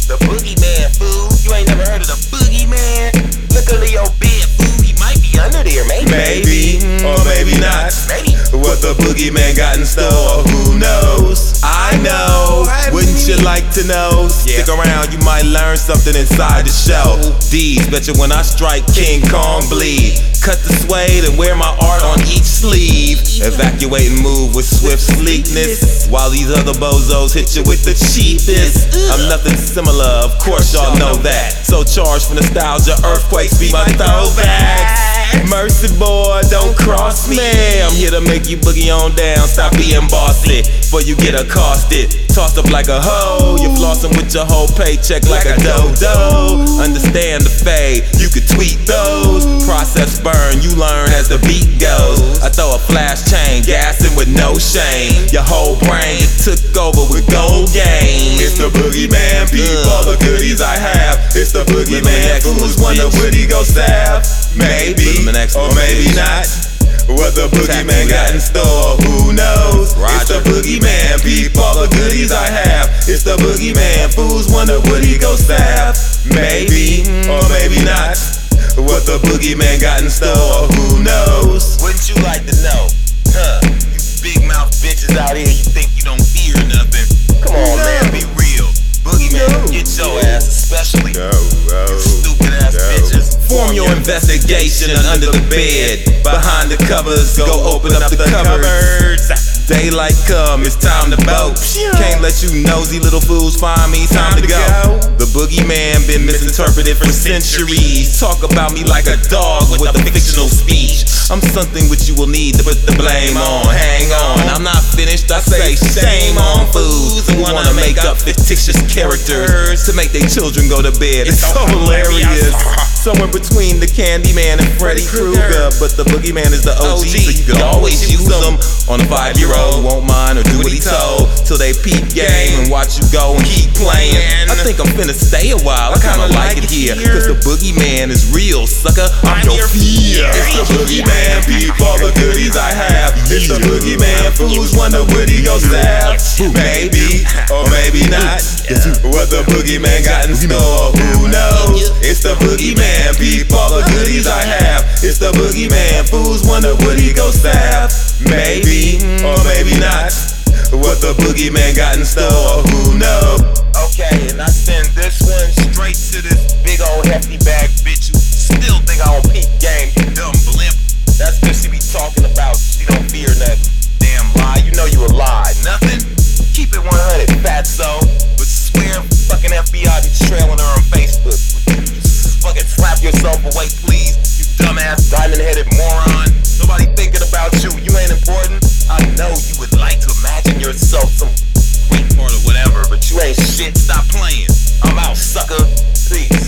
the boogeyman, fool. You ain't never heard of the boogeyman? Look under your bed, fool. He might be under there, maybe. Maybe, or maybe not. Maybe. What the boogeyman got in store, who knows? I know, wouldn't you like to know? Yeah. Stick around, you might learn something inside the show. D's, betcha when I strike, King Kong bleed. Cut the suede and wear my art on each sleeve. Evacuate and move with swift sleekness, while these other bozos hit you with the cheapest. I'm nothing similar, of course y'all know that. So charged for nostalgia, earthquakes be my throwbacks. Mercy boy, don't cross me. I'm here to make you boogie on down. Stop being bossy, before you get accosted. Tossed up like a hoe. You're flossing with your whole paycheck like a dodo. Understand the fade, you could tweet those. Process burn, you learn as the beat goes. I throw a flash chain, gassing with no shame. Your whole brain it took over with gold game. It's the boogeyman, peep all the goodies I have. It's the boogeyman, fools wonder would he go stab? Maybe, or maybe not. What the boogeyman got in store, who knows? It's the boogeyman, peep all the goodies I have. It's the boogeyman, fools wonder would he go stab? Maybe, or maybe not. What the boogeyman got in store, who knows? Wouldn't you like to know? Huh? You big mouth bitches out here, you think you don't fear nothing. Come on, man, be real. Boogeyman, get your ass, especially you stupid ass bitches. Form your investigation under the bed. Behind the covers, go open up the cupboards. Daylight come, it's time to boat. Can't let you nosy little fools find me, time to go. The boogeyman been misinterpreted for centuries. Talk about me like a dog with a fictional speech. I'm something which you will need to put the blame on. Hang on, I'm not finished, I say shame on fools who wanna make up fictitious characters to make their children go to bed. It's so hilarious. Somewhere between the Candyman and Freddy Krueger, but the boogeyman is the OG, so you can always use him on a 5-year-old. Won't mind or do what he told till they peep game and watch you go and keep playing. I think I'm finna stay a while, I kinda like it here, cause the boogeyman is real, sucker. I'm your fear. It's the boogeyman, peep all the goodies I have. It's the boogeyman, fools wonder would he go stab? Maybe, or maybe not. What the boogeyman got in store, who knows? It's the boogeyman, peep all the goodies I have. It's the boogeyman, fools wonder would he go stab? Maybe, or maybe not. What the boogeyman got in store, who knows? Okay, and I send this one straight to this big old hefty bag bitch who still think I don't peep game, you dumb blimp. That's what she be talking about, she don't fear nothing. Damn lie, you know you a lie. Nothing? Keep it 100, fatso. But swear fucking FBI be trailing her on Facebook. Fucking slap yourself away, please, you dumbass diamond-headed moron. Nobody thinking about you, you ain't important. I know you would like to imagine yourself some great part of whatever, but you ain't shit, stop playing. I'm out, sucker. Peace.